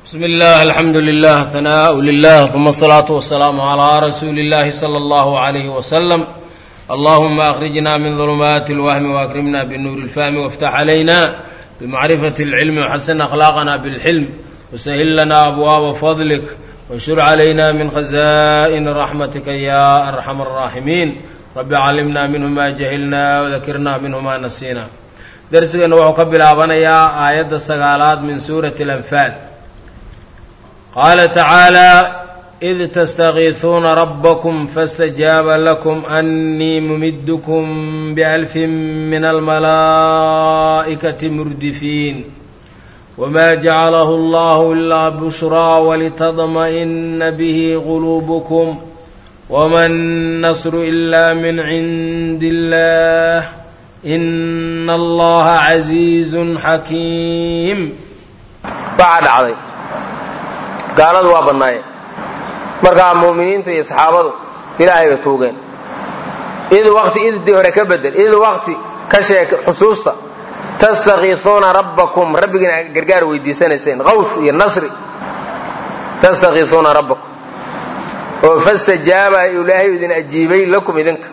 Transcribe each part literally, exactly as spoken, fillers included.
بسم الله الحمد لله ثناء لله ثم الصلاة والسلام على رسول الله صلى الله عليه وسلم. اللهم أخرجنا من ظلمات الوهم وأكرمنا بالنور الفهم وافتح علينا بمعرفة العلم وحسن أخلاقنا بالحلم وسهل لنا أبواب فضلك وانشر علينا من خزائن رحمتك يا أرحم الراحمين. رب علمنا منه ما جهلنا وذكرنا منه ما نسينا. درسنا وقبل أبنيا آيات السقالات من سورة الأنفال. قال تعالى: إذ تستغيثون ربكم فاستجاب لكم أني ممدكم بألف من الملائكة مردفين وما جعله الله إلا بشرى ولتطمئن به قلوبكم وما النصر إلا من عند الله إن الله عزيز حكيم. بعد عظيم gaaladu waa badnaayeen markaa muuminiinta iyo saxaabadu ilaahay bay tuugeen. id waqti idii hore ka bedel id waqti ka sheeg xusuusta tastaqiisuuna rabbakum rabbigiina gargaar weydiisanayseen qaws iyo nasri. tastaqiisuuna rabbakum oo fastajaaba ilaahay idin ajiibay lakum idinka.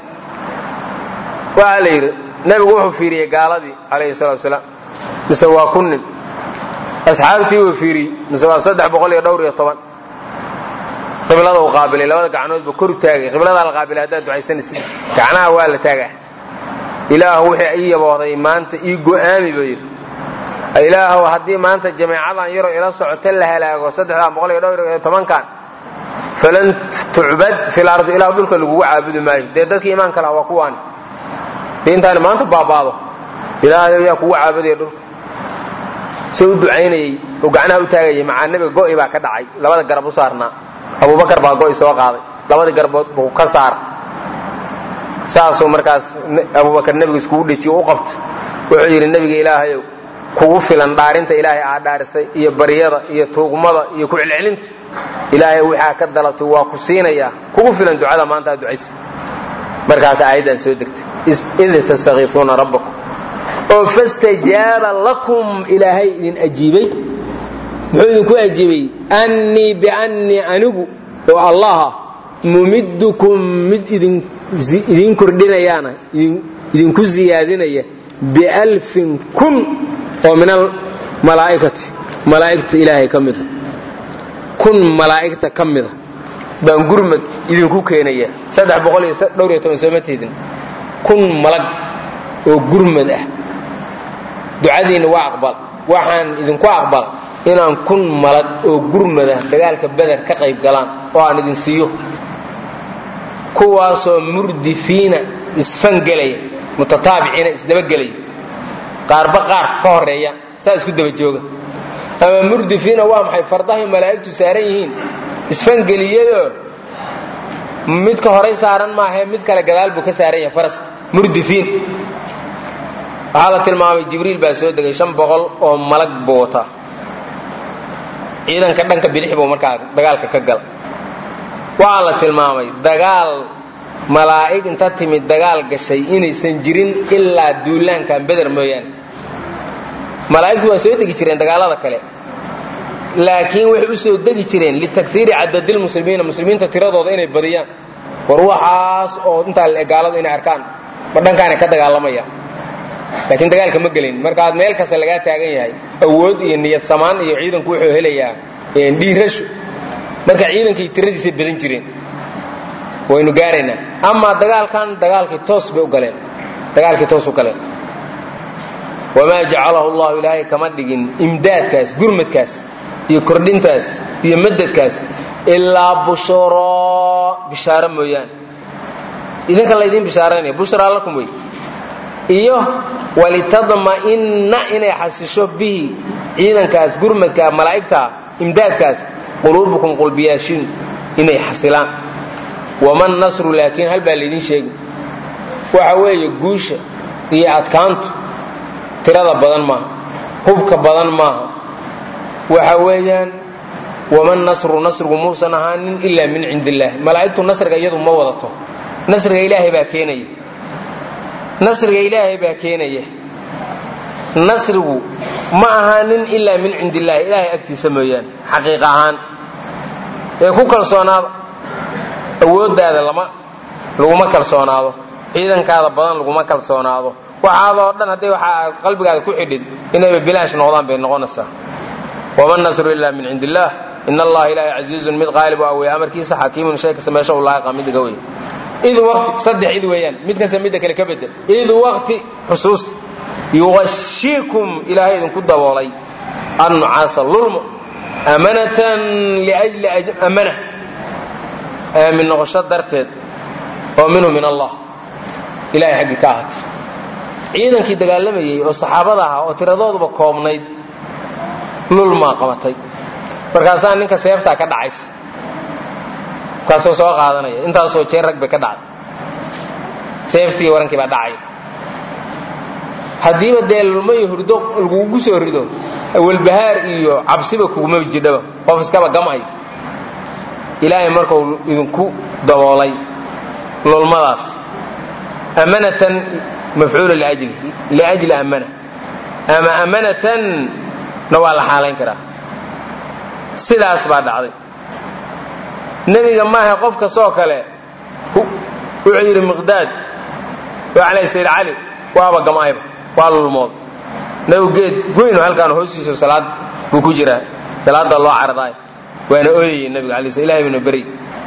waa la yiri nabigu wuxuu fiiriyay gaaladii alayhi salaatu wasalaam mise waa kunnin asxaabtii uu fiiriyay mise waa saddex boqol iyo dhowr iyo toban. qiblada uu qaabilay labada gacanood ba kor u taagay. qiblada la qaabilay hadaa ducaysanaysid gacanaha waa la taagaa. ilaahu wixii ay yabooday maanta ii go'aami baa yiri. ilaahu haddii maanta jamacadan yaro ila socota la halaago saddex boqol iyo dhowr iyo toban kan falan tu'bad fil ardi ilaahu dhulka lagu caabudi maayo. dee dadka iimaanka lahaa waa kuwaan diintaan maanta baabaado ilaahay ayaa kugu caabudaya dhulka. soo ducaynayay oo gacanaha u taagayay macaan nabiga go'ay baa ka dhacay labada garab u saarnaa. Abu Bakar baa go'ay soo qaaday labada garbood buu ka saar. saasoo markaas Abu Bakar nabiga isku dhijiyo u qabto wuxuu yiri nabiga ilaahay kugu filan dhaarinta ilaahay aa dhaarisay iyo bariyada iyo tuugmada iyo ku celcelinta ilaahay waxa ka dalabtay waa ku siinaya kugu filan ducada maanta ducaysay. markaas aayadan soo degtay idh tastaghifuna rabbakum oo fastajaaba lakum ilaahay idin ajiibay. muxuu idinku ajiibay anni bianni anigu oo allah mumiddukum mid idin idin kordhinayaana idinku ziyaadinaya bialfin kun oo min al malaa'ikati malaa'ikta ilaahay kamid kun malaa'ikta kamid baan gurmad idinku keenaya saddex boqol iyo dhowr iyo toban samateedin kun malag oo gurmad ah. ducadiina waa aqbal waxaan idinku aqbal inaan kun malag oo gurmada dagaalka badar ka qayb galaan oo aan idin siiyo kuwaasoo murdifiina isfangalay mutataabiciina isdaba galay qaarba qaar ka horeeya saa isku daba jooga. ama murdifiina waa maxay fardaha malaa'iktu saaran yihiin isfangaliyado mid ka hore saaran maaha mid kale gadaal buu ka saaran yahay faras murdifiin. waxaa la tilmaamay jibriil baa soo degay shan boqol oo malag buu wataa. ciidanka dhanka bidix buu markaa dagaalka ka gal. waxaa la tilmaamay dagaal malaa'ig inta timid dagaal gashay inaysan jirin ilaa duulaankan badar mooyaane. malaa'igtu waa soo degi jireen dagaalada kale laakiin waxay u soo degi jireen litakhiiri cadadil muslimiina muslimiinta tiradooda inay badiyaan. war waxaas oo intaa gaaladu inay arkaan ma dhankaana ka dagaalamaya laakiin dagaalka ma gelin. markaad meel kasta laga taagan yahay awood iyo niyad samaan iyo ciidanku wuxuu helayaa een dhiirasho. marka ciidankii tiradiisa badan jireen waynu gaaraynaa. ama dagaalkan dagaalkii toos bay u galeen dagaalkii toos u galeen. wama ja'alahu Allah ilaahi kama dhigin imdaadkaas gurmadkaas iyo kordhintaas iyo madadkaas ilaa bushara bishaara mooyaan. idinka la idin bishaaraynay bushara lakum way iyo walitadma'inna inay xasisho bihi ciidankaas gurmadka malaa'ikta imdaadkaas quluubukum qalbiyaashin inay xasilaan. waman nasru laakiin hal baa leedin sheegi waxa weeye guusha iyo adkaantu tirada badan maaha hubka badan maaha. waxa weeyaan waman nasru nasrugu muusan ahaanin ilaa min cindillaah. malaa'iktu nasriga iyadu ma wadato nasriga ilaahay baa keenaya nasriga ilaahay baa keenaya. nasrigu ma ahaanin ilaa min cindi illaahi ilaahay agtiisa mooyaane xaqiiq ahaan ee ku kalsoonaada awooddaada lama laguma kalsoonaado ciidankaada badan laguma kalsoonaado waxaadoo dhan hadday waxaa qalbigaada ku xidhid inayba bilaash noqdaan bay noqonaysaa wama nasru ilaa min cindi illaah in allaha ilaahay casiizun mid qaalib u awey amarkiisa xakiimun shay kasta meesha u laaqa mid iga wey id waqti saddex id weeyaan mid kasta midda kale ka bedel id waqti xusuus yugashiikum ilaahay idinku daboolay annucaasa lulmo amanatan liajli amana aamin noqosho darteed oo minhu min allah ilahay xaggii ka ahaatay ciidankii dagaalamayey oo saxaabada ahaa oo tiradooduba koobnayd lulmaa qabatay markaasaa ninka seeftaa ka dhacaysa markaasoo soo qaadanaya intaasoo jeer rag bay ka dhacday seeftii warankii baa dhacaya haddiiba dee lulmo iyo hurdo lagugu soo rido awalbahaar iyo cabsiba kuguma jidhaba qof iskaba gamayo ilaahay markuu idinku daboolay lulmadaas amanatan mafcuulu liajli amana ama amanatan na waa la xaalayn karaa sidaas baa dhacday nebiga maaha qof kastoo kale wuxuu yidhi miqdaad alay sayd cali waaba gamayba waa lulmood nabigu geed goyno halkaan hoostiisa salaad buu ku jiraa salaada loo cararaay waana ooyayey nabiga alay sl ilahay bina beri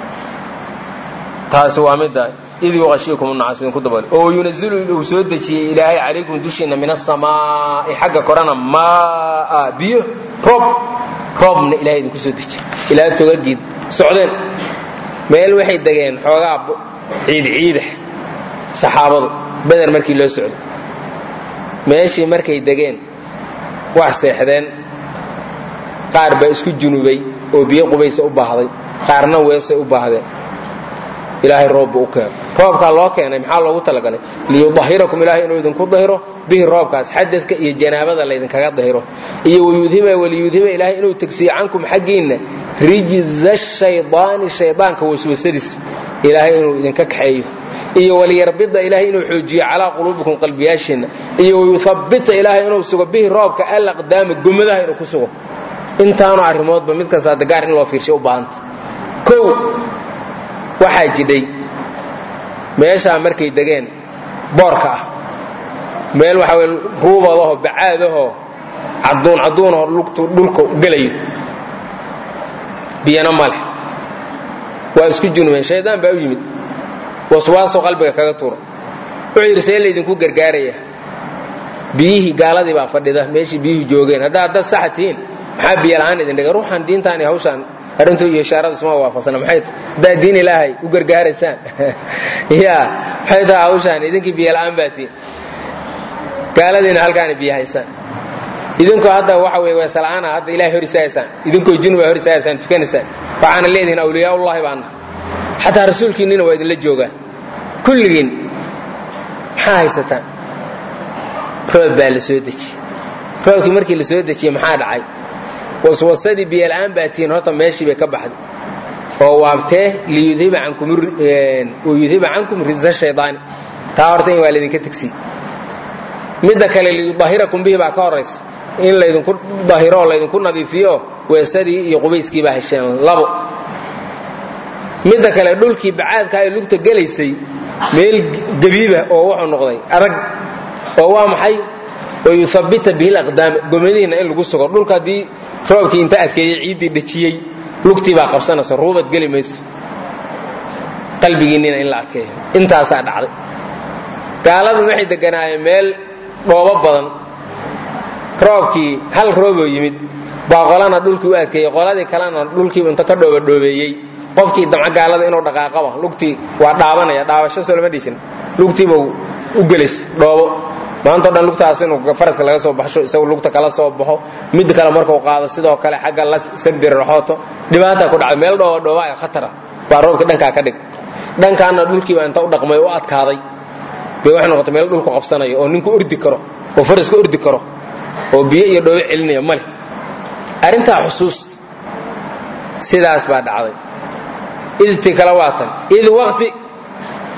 taasi waa midda id yuqashiikum unnacaas idinku daboole oo yunazilu uu soo dejiyey ilaahay calaykum dushiinna min asamaa'i xagga korana maa'a biyo roob roobna ilahay idinku soo dejiyey ilaa togagiid socdeen meel waxay degeen xoogaa ciid ciidah saxaabadu beder markii loo socday meeshii markay degeen wax seexdeen qaar baa isku junubay oo biyo qubaysa u baahday qaarna weesay u baahdeen ilaahay roob buu u keenay roobkaa loo keenay maxaa loogu talagalay liyudahirakum ilaahay inuu idinku dahiro bihi roobkaas xadadka iyo janaabada laydinkaga dahiro iyo wayudhiba waliyudhiba ilaahay inuu tagsiyo cankum xaggiinna rijza shaydaani shaydaanka waswasadiis ilaahay inuu idinka kaxeeyo iyo waliyarbida ilaahay inuu xoojiyo calaa quluubikum qalbiyaashiinna iyo wayuthabbita ilaahay inuu sugo bihi roobka alaqdaama gomadaha inuu ku sugo intaanu arrimoodba mid kastaa dagaar in loo fiirshay u baahanta kow waxaa jidhay meeshaa markay degeen boorka ah meel waxaa wey ruubadahoo bacaadahoo cadduun cadduunahoo lugtu dhulka gelayo biyana maleh waa isku junubeen shaydaan baa u yimid waswaasoo qalbiga kaga tuura wuxuu yidhi see laydinku gargaaraya biyihii gaaladii baa fadhida meeshii biyuhu joogeen haddaa dad saxa tihiin maxaa biyo la'aan idin dhiga ruuxan diintaan iyo hawshaan arrintu iyo ishaaradu isma waafaqsana maxay tahay haddaad diin ilaahay u gargaaraysaan ya maxay tahay hawshaan idinkii biyo la'aan baa tihiin gaaladiina halkaana biyo haysaan idinkoo hadda waxa wey weesala'aana hadda ilahay hor istaagaysaan idinkoo junub aa hor istaagaysaan tukanaysaan waxaana leedihiin awliyaullahi baana xataa rasuulkiinnina waa idinla joogaa kulligiin maxaa haysataan roob baa la soo dejiyey roobkii markii la soo dejiyey maxaa dhacay waswasadii biyola'aan baa tihiin horta meeshii bay ka baxday oo waabtee liyudhiba cankum rijza shaydaani taa horta in waa laydinka tegsiy midda kale liyudahirakum bihi baa ka horaysa in laydinku dahiro oo laydinku nadiifiyo weesadii iyo qubayskii baa hesheen labo midda kale dhulkii bacaadka ay lugta gelaysay meel gabiiba oo wuxuu noqday adag oo waa maxay wayuthabbita bihi alaqdaama gomadihiina in lagu sugo dhulka haddii roobkii inta adkeeyey ciiddii dhajiyey lugtii baa qabsanaysa ruubad geli mayso qalbigiinnina in la adkeeyo intaasaa dhacday gaaladu waxay deganaayeen meel dhoobo badan roobkii hal rooboo yimid baa qolana dhulkii u adkeeyey qoladii kalena dhulkiibu inta ka dhoobadhoobeeyey qofkii damca gaalada inuu dhaqaaqaba lugtii waa dhaabanaya dhaabasho soo lama dhiisin lugtiiba u gelays dhoobo maantao dhan lugtaas inuu faraska laga soo baxsho isagu lugta kala soo baxo mid kale markuu qaado sidoo kale xagga la sabdiri raxooto dhibaataa ku dhacday meel dhooba dhooba ee khatara baa roobkii dhankaa ka dhig dhankaana dhulkiiba inta u dhaqmay u adkaaday bay waxay noqotay meel dhulku qabsanayo oo ninku ordi karo oo faraska ordi karo oo biyo iyo dhoobo celinaya male arrintaa xusuus sidaas baa dhacday idti kala waatan id waqti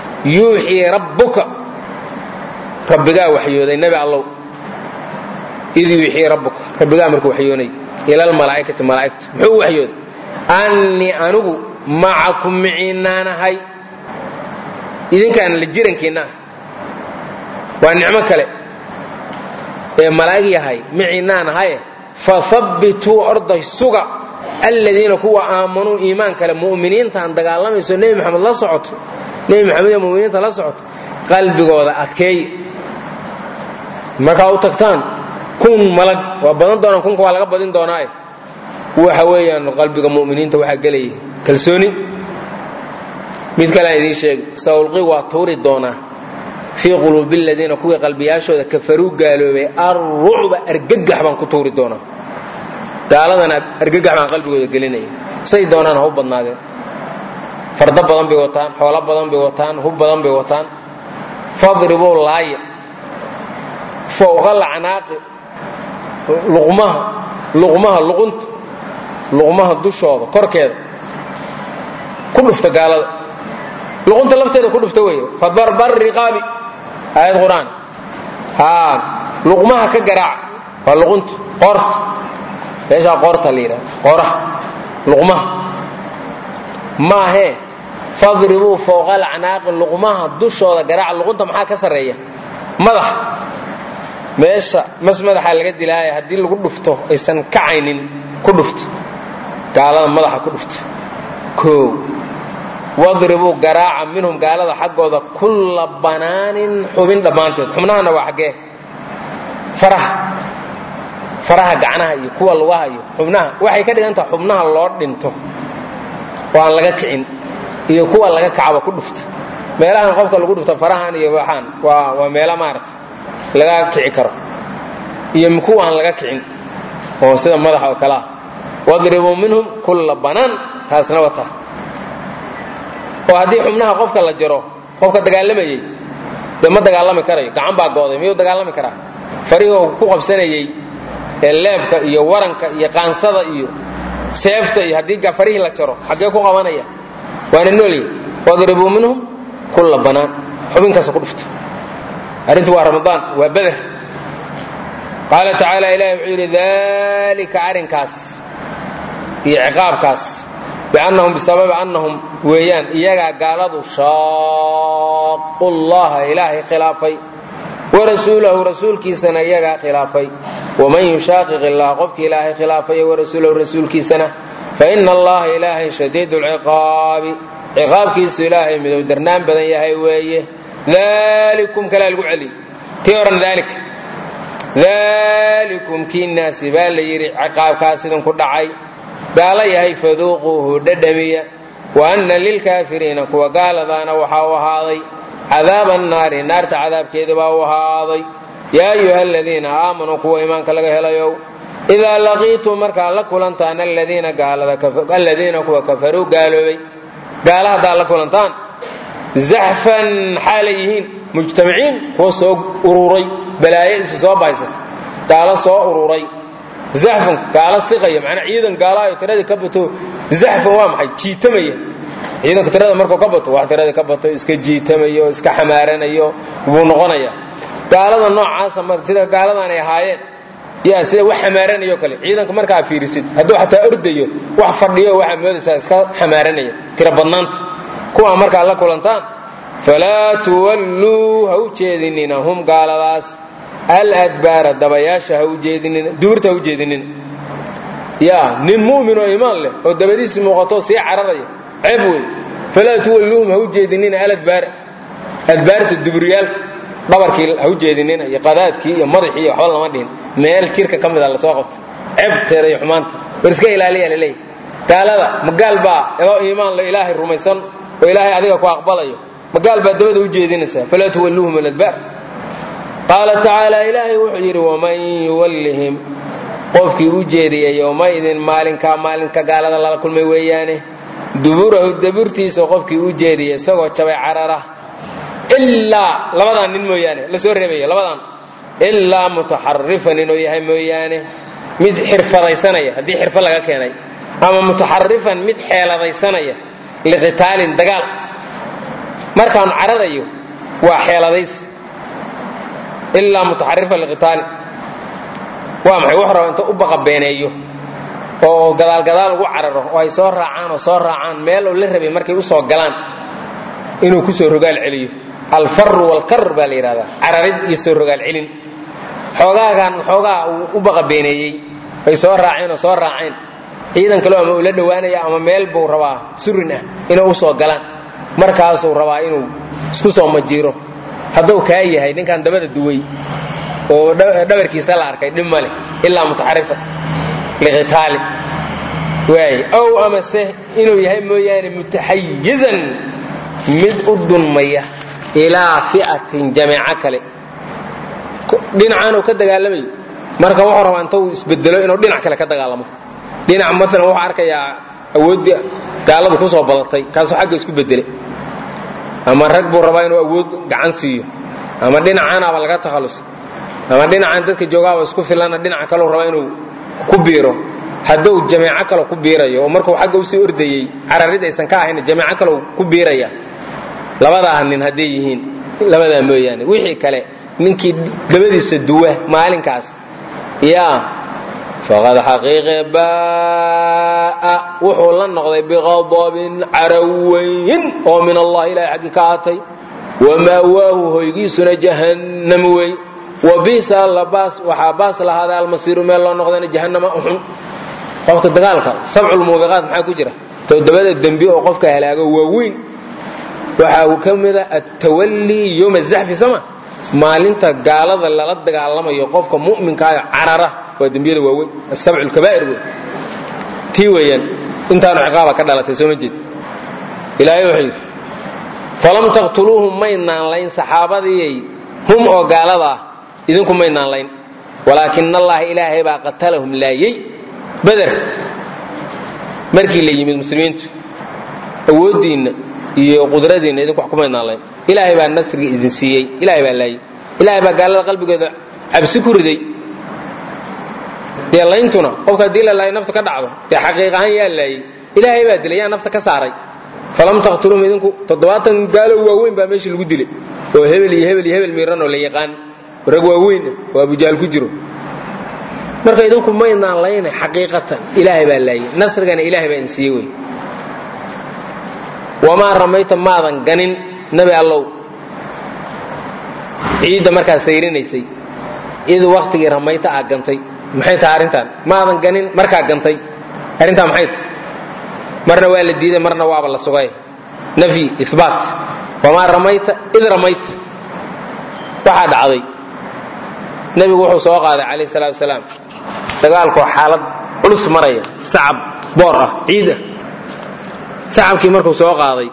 yuuxii rabbuka rabbigaa waxyooday nebi allow إذ يوحي ربك ربك أمرك وحيوني إلى الملائكة ملائكة محو وحيون أني أنو معكم معينانا هاي إذن كان لجيرن كنا والنعمة كله ملائكة هاي معينانا هاي فثبتوا أرض السوق الذين كوا آمنوا إيمان كالمؤمنين تندق الله يسوع نبي محمد الله صعد نبي محمد المؤمنين تلا صعد قلبي قوضة أتكي ما كاو تكتان كون ملك وبدن دونا كون كوالا بدن دوناي وحويا إنه قلبي المؤمنين توحى قلي كلسوني مثل كلام يدين شيء سألقي وطور الدونا في قلوب الذين كوا قلبياشوا كفروا قالوا بي الرعب أرجع من كتور الدونا قالوا أنا أرجع من قلبي قليني سيد دونا هو بدنا فرد بدن بوطان حول بدن بوطان هو بدن بوطان فاضربوا اللاي فوق العناق لغمها لغمها لغنت لغمها الدشوة كركيد كله افتقال لغنت لفتها كله افتويه فضرب الرقابي آية القرآن ها لغمها كجرع فلغنت قرط ليش قرط ليرة قرح لغمها ما هي فاضربوا فوق العناق لغمها الدشوة جرع لغنت محا كسرية مضح meesha mas madaxa laga dilaayo hadii lagu dhufto aysan kacaynin ku dhufto gaalada madaxa ku dhufto ko wadribu garaa'a minhum gaalada xaqooda kull banaanin xubin dhamaanteed xubnaana waa xagee faraha faraha gacanaha iyo kuwa lugaha iyo xubnaha waxay ka dhigan tahay xubnaha loo dhinto waan laga kicin iyo kuwa laga kacaba ku dhufto meelahan qofka lagu dhufto farahan iyo waxaan waa waa meela maartay laga kici karo iyo mikuwa aan laga kicin oo sida madaxa oo kala wadribu minhum kull banan taasna wata oo hadii xubnaha qofka la jiro qofka dagaalamayay dama dagaalami karayo gacan baa gooday miyuu dagaalami karaa fariigo ku qabsanayay ee leebka iyo waranka iyo qaansada iyo seefta iyo hadii gafarihi la jiro xagee ku qabanaya waana nooli wadribu minhum kull banan xubinkaas ku dhufto أرنت رمضان وبدر قال تعالى إلهي وحير ذلك عرنكاس عقاب كاس بأنهم بسبب أنهم ويان إياها قالوا شاقوا الله إلهي خلافي ورسوله رسول كيسنا إياها خلافي ومن يشاقق الله قفك إلهي خلافي ورسوله رسول كيسنا فإن الله إلهي شديد العقاب عقاب كيس إلهي من درنان بدن يهي ويه ذلكم كلا القعلي تيورا ذلك ذلكم كي الناس بالي عقاب كاسد كدعي قال يهي فذوقوه ددمية وأن للكافرين كوا قال ذانا وحاو هذي عذاب النار نار عذاب كذبا وهذي يا أيها الذين آمنوا كوا إيمانك لغا هلايو إذا لقيتم مركا لكولنتان الذين قال الذين كوا كفروا قالوا بي قال هذا لكولنتان زحفا حاليين مجتمعين هو سوق أروري بلايين سوق بايسة قال سوق أروري زحفا قال الصيغة معنى عيدا قال يتراد كبتو زحفا وامحي جيتمية عيدا كتراد مركو كبتو واحد تراد كبتو اسك جيتمية اسك حمارنية ونغنية قال هذا النوع عاصم مرتلا قال هذا أنا هايين يا سيدي وحمارنية كله عيدا كمركا فيرسيد هدو حتى أرديو وحفرديو وحمودسا اسك حمارنية ترى بنانت كوا مركا الله كولنتان فلا تولوا هو جيدنين هم قال باس الأدبار الدبياش هو جيدنين دورت هو جيدنين يا نين مؤمن وإيمان له والدبديس مغطو سي عررية عبوي فلا تولوهم هو جيدنين الأدبار أدبار الدبريال دبرك هو جيدنين يقاداتك يا مضحي وحول الله مدين ميل شركة كم ذا لساقط عبت يا حمانت ورسكي إلى لي قال هذا مقال با إيمان لإله الرميسان وإلهي أذيك وأقبله مقال بدود وجيدينسا فلا تولوهم الأدبار قال تعالى إلهي وحجر ومن يولهم قفك وجيدي يومئذ مالك مالك قال الله كل ما ويانه دبوره دبرتي سقفك وجيدي سوى تبع عرره إلا لبضان نمويانه لسور ربيه لبضان إلا متحرفا إنه يهي مويانه مد حرفة ضيسانية هذه حرفة لك كياني أما متحرفا مد حيلة ضيسانية لقتال دقال مركان عرريو وحيلة ضيس إلا متحرفا لقتال waa maxay wax rabo inta u baqa beeneeyo oo gadaal gadaal ugu cararo oo ay soo raacaan oo soo raacaan meel oo la rabay markay u soo galaan inuu ku soo rogaal celiyo alfarru walkar baa la yiraahdaa cararid iyo soo rogaal celin xoogaagan xoogaa u baqa beeneeyay ay soo raaceen oo soo raaceen ciidan kale ama ula dhawaanaya ama meel buu rabaa surin ah inuu soo galaan markaas uu rabaa inuu isku soo majiiro hadduu ka yahay ninkan dabada duway oo dhabarkiisa la arkay dhib male ilaa mutaxarifa liqitaali way aw amase inuu yahay mooyaane mutahayyizan mid u dunmaya ilaa fi'atin jama'a kale dhinacan uu ka dagaalamay marka wuxuu rabaa intuu isbedelo inuu dhinac kale ka dagaalamo dhinac mesela wuxuu arkayaa awoodda gaaladu ku soo badatay kaasoo xagga isku bedelay ama rag buu rabaa inuu awood gacan siiyo ama dhinacan aba laga takhalus ama dhinacan dadka joogaaba isku filana dhinac kale uu rabaa inuu ku biiro hadduu jamaca kale ku biirayo oo markuu xagga u sii ordayay cararid aysan ka ahayn jamaca kale ku biiraya labada nin haday yihiin labada mooyaan wixii kale ninkii dabadiisa duwa maalinkaas yaa faqad haqiiqa baa wuxuu la noqday biqadabin arawayn oo min allah ilaahi xaqiiqatay wama waahu hoygiisuna jahannam way وبيسا لباس وحباس لهذا المصير ما الله نقدنا جهنم أحن قفك الدجالك سبع الموبقات معك وجرة تودبنا الدنبي وقفك هلاقه ووين وحاوكمل التولي يوم الزحف سما ما لنت قال هذا اللي رد قال لما يقفك مؤمن كاي عرره والدنبي ووين السبع الكبائر وين تيوين انت أنا عقابك كذا لا تسمع جد إلى يوحي فلم تقتلوهم ما ينالين صحابة هم أو قال هذا idinku maynaan layn walaakin allah ilaahay baa qatalahum laayay badar markii la yimid muslimiintu awoodiina iyo qudradiina idinku wax ku maynaan layn ilaahay baa nasriga idin siiyay ilaahay baa laayay ilaahay baa gaalada qalbigooda cabsi ku riday deelayntuna qofka dilay laay nafta ka dhacdo ee xaqiiqahan yaa laayay ilaahay baa dilay yaa nafta ka saaray falam taqtulum idinku toddobaatan gaalo waaweyn baa meeshii lagu dilay oo hebel iyo hebel iyo hebel miiran oo la yaqaan rag waaweyn oo Abu Jahl ku jiro marka idinku ma inaan laynay xaqiiqatan ilaahay baa laayay nasrigana ilaahay baa insiiyay way wama ramayta maadan ganin nabi allah ciida marka sayrinaysay id waqtigii ramayta aa gantay maxay tahay arintan maadan ganin marka gantay arintan maxay marna waa la diiday marna waaba la sugay nafi ithbaat wama ramayta id ramayta waxa dhacday nabigu wuxuu soo qaaday kaleey salaatu wasalaam dagaalku xaalad culus maraya sacab boor ah ciida sacabkii markuu soo qaaday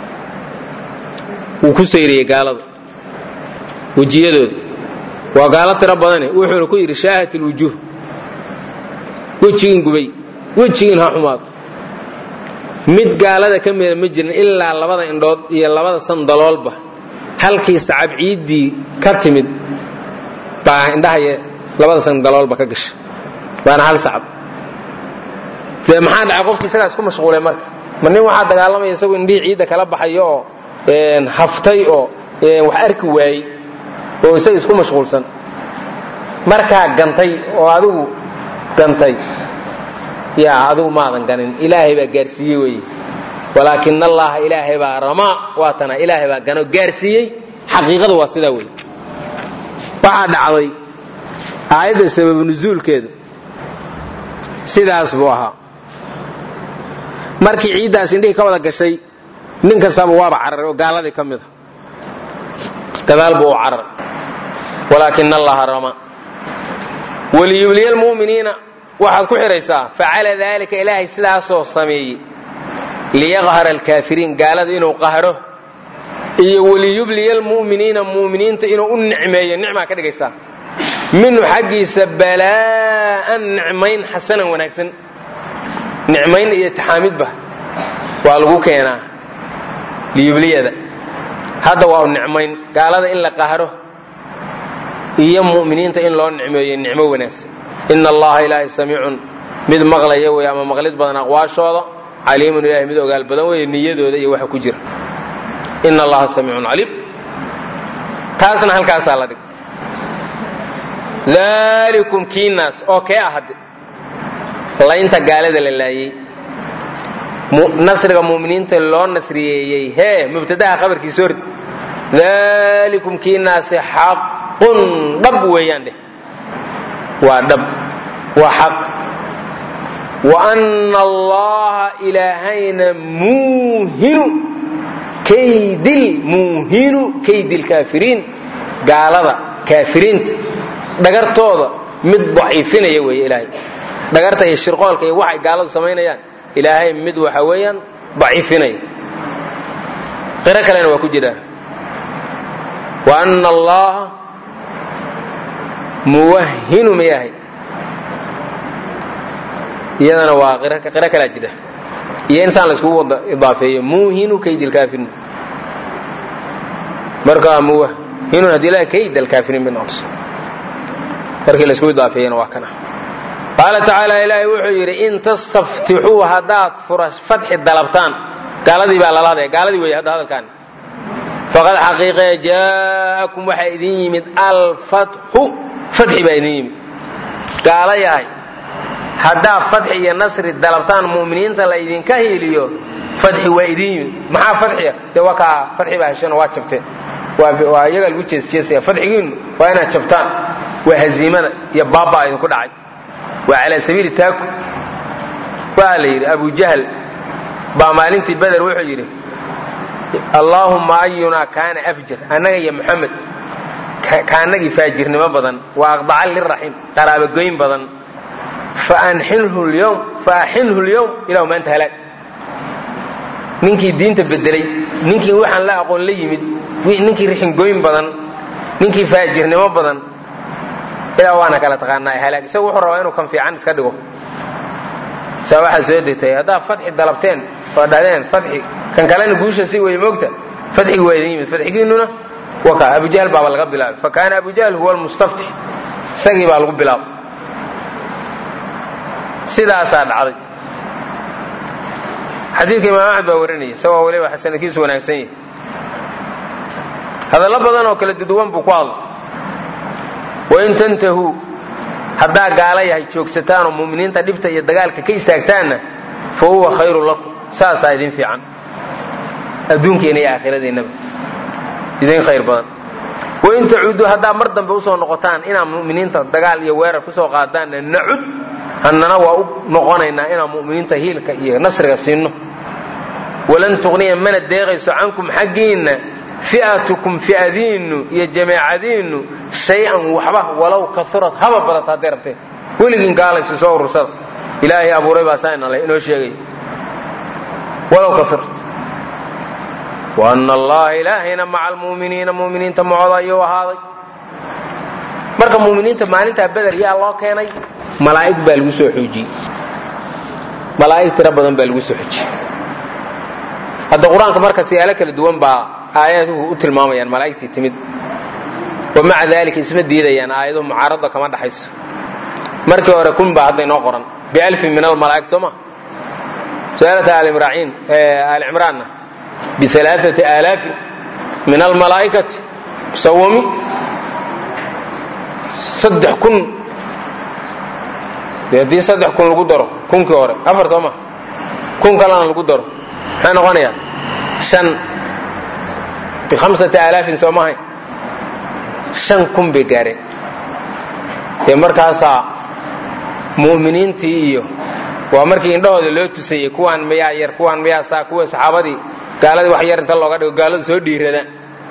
uu ku sayriyay gaalada wajiyadooda waa gaalo tiro badan wuxuu ku yiri shaahatul wujuh wajigin gubay wajigin ha xumaad mid gaalada ka mid ma jirin ilaa labada indhood iyo labada sandaloolba halkii sacab ciidii ka timid baa indhaha labada sandaloolba ka gashay waana hal sacab de maxaa dhacay qofkii isaga isku mashquulay marka marnin waxa dagaalamay isagu indhii ciida kala baxayo oo een haftay oo wax arki waayay oo isaga isku mashquulsan marka gantay oo adigu gantay yaa adigu maadan ganin ilaahay baa gaarsiiyay way walaakin allah ilaahay baa rama waatana ilaahay baa gano gaarsiiyay xaqiiqadu waa sida way waxa dhacday aayada sabab nuzuulkeedu sidaas buu ahaa markii ciidaas indhii ka wada gashay nin kastaba waaba cararay oo gaaladii kamid ah gadaal buu carar walaakin allah rama waliyul mu'miniina waxaad ku xiraysaa facala dhalika ilaahay sidaasoo sameeyay liyaqhara alkaafiriin gaalada inuu qahro iyo waliyubliyal mu'miniina mu'miniinta inuu u nicmeeyo nicma ka dhigaysaa minhu xaqiisa balaan nicmayn xasanan wanaagsan nicmayn iyo taxaamidba waa lagu keenaa liyubliyada hadda waa nicmayn gaalada in la qahro iyo mu'miniinta in loo nicmeeyo nicmo wanaagsan inna allaha ilaahi samiicun mid maqlaya way ama maqlid badan aqwaashooda caliimun ilaahi mid ogaal badan way niyadooda iyo waxa ku jira inna allaha samiicun caliim taasna halkaas la dhig daalikum kiinaas oo kee ahade laynta gaalada la laayey nasriga mu'miniinta loo nasriyeeyey hee mubtadaha qabarkiisa hor daalikum kiinaasi xaqun dhab weeyaan dheh waa dhab waa xaq wa anna allaha ilaahayna muuhinu kaydil muuhinu kaydil kaafiriin gaalada kaafiriinta dhagartooda mid daciifinaya weeye ilaahay dhagarta iyo shirqoolka iyo waxay gaaladu samaynayaan ilaahay mid waxa weeyaan daciifinaya qira kalena waa ku jira wa anna allaha muwahhinu miyahay iyadana waa qira qira kala jira iyo insaan la isku wada idaafeeyo muuhinu kaydil kaafiriin marka muwahhinu hadii la kaydil kaafiriin min nafs markii la isku idaafeeyana waa kana qaala tacaala ilaahay wuxuu yidhi in tastaftixuu haddaad fatxi dalabtaan gaaladii baa lala hadaya gaaladii weeye hadda hadalkaan faqad xaqiiqee jaa'akum waxaa idin yimid alfatxu fatxi baa idin yimid gaala yahay haddaad fatxi iyo nasri dalabtaan mu'miniinta la idinka hiiliyo fatxi waa idin yimid maxaa fatxiya dee waa kaa fatxi baa hesheen waa jabteen waa iyaga lagu jeesjeesaya fatxigiinu waa inaad jabtaan waa haziimada iyo baabaa idinku dhacay waa calaa sabiili taaku waxaa la yidhi abu jahl baa maalintii beder wuxuu yidhi allaahumma ayunaa kaana afjar annaga iyo muxamed kaanagii faajirnimo badan wa aqdacan liraxiim qaraabogoyn badan faaxinhu lyowm faaxinhu lyowm ilahu maanta halaag ninkii diinta bedelay ninkii waxaan la aqoon la yimid ninkii rixingoyn badan ninkii faajirnimo badan ilaa waana kala taqaanaa halaag isagu wuxuu rabaa inuu kan fiican iska dhigo saa waxaa soo degtay haddaad fatxi dalabteen oo dhahdeen fatxi kan kalena guusha si way moogta fatxigi waa idin yimid fatxigiinuna waka abujahl baaba laga bilaabay fa kaana abujahl huwa almustaftix isagii baa lagu bilaabay sidaasaa dhacday xadiidka imaam axmed baa warinaya isagoo waliba sanadkiisu wanaagsan yahay hadallo badan oo kala duduwan buu ku hadlay wain tantahuu haddaa gaala yahay joogsataan oo mu'miniinta dhibta iyo dagaalka ka istaagtaanna fa huwa khayrun lakum saasaa idin fiican adduunkeena iyo aakhiradiinaba idin khayr badan wain tacuuduu haddaa mar dambe usoo noqotaan inaad mu'miniinta dagaal iyo weerar kusoo qaadaanna nacud hannana waa u noqonaynaa inaan mu'miniinta hiilka iyo nasriga siinno walan tuqniya mana deeqayso cankum xaggiinna fi'atukum fi'adiinnu iyo jamaacadiinnu shay-an waxba walow kaurad haba badata hadday rabteen weligiin gaalaysa soo urursada ilaahay abuuray baa saanale inoo sheegay walow kaurad wa anna allaha ilaahayna maca almu'miniina mu'miniinta macooda ayuu ahaaday marka mu'miniinta maalintaa beder yaa loo keenay malaa'ig baa lagu soo xoojiyey malaa'ig tiro badan baa lagu soo xoojiyey hadda qur-aanka marka siyaalo kala duwan baa aayaduhu u tilmaamayaan malaa'igtii timid wa maca daalika isma diidayaan aayaduhu mucaarada kama dhaxayso markii hore kun baa hadda inoo qoran bialfin min almalaa'ig soo ma su-aalata aalicimraanna bialaaati aalaafin min almalaa'ikati musawami saddex kun dee haddii saddex kun lagu daro kunkii hore afar soo ma kun kalena lagu daro maxay noqonayaa shan bihamsati aalaafin soo mahay shan kun bay gaareen dee markaasaa mu'miniintii iyo waa markii indhahooda loo tusayey kuwaan miyaa yar kuwaan miyaa saa kuwa saxaabadii gaaladii wax yar inta looga dhigo gaaladu soo dhiiradaan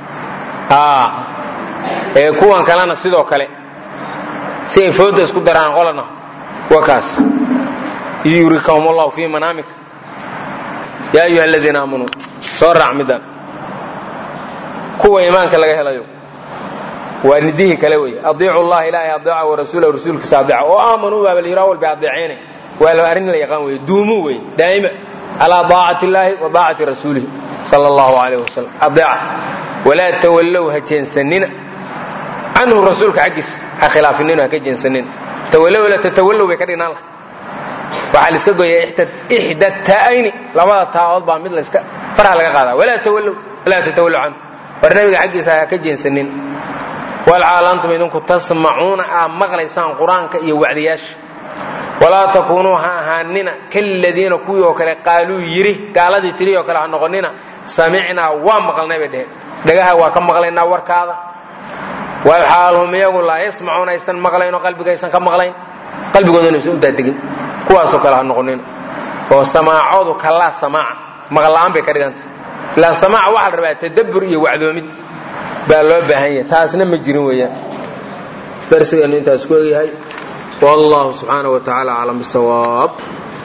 ee kuwan kalena sidoo kale si ay fooda isku daraan qolana waa kaas yurikahum allahu fii manaamika yaa ayuha aladiina aamanuu soo raac midaan kuwa iimaanka laga helayo waa nidihii kale wey adiicu llaha ilaahay adeeca warasuulahu rasuulkiisa adeeca oo aamanuu baaba la yidhaha walba adeeceynay waa la arrin la yaqaan wey duumuu wey daa'ima calaa daacati illaahi wa daacati rasuulihi sala allahu alayh wasalam adeeca walaa tawallow ha jeensanina canhu rasuulka xaggiis ha khilaafinino ha ka jeensanina tawallow la tatawallow bay ka dhignaan laha waxaa la iska gooyaa ixda taa'ayni labada taaood baa mid laska faraha laga qaadaa walaa tawallow walaa tatawallow canhu war nabiga xaggiisa ha ka jeensanin walxaal antum idinku tasmacuuna aa maqlaysaan qur-aanka iyo wacdiyaasha walaa takuunuu ha ahaanina kaladiina kuwii oo kale qaaluu yidhi gaaladii tiri oo kale ha noqonina samicnaa waa maqalnay bay dheheen dhagaha waa ka maqlaynaa warkaada walxaal hum iyagu laa yasmacuuna aysan maqlaynoo qalbigaysan ka maqlayn qalbigoodana aysan u daadegin kuwaasoo kale ha noqonina oo samaacoodu kalaa samaaca maqla'aan bay ka dhigantay ilaa samaaca waxaa la rabaa tadabbur iyo wacdoomid baa loo baahan yahay taasna ma jirin weeyaan darsigeenu intaas ku egyahay والله سبحانه وتعالى أعلم بالصواب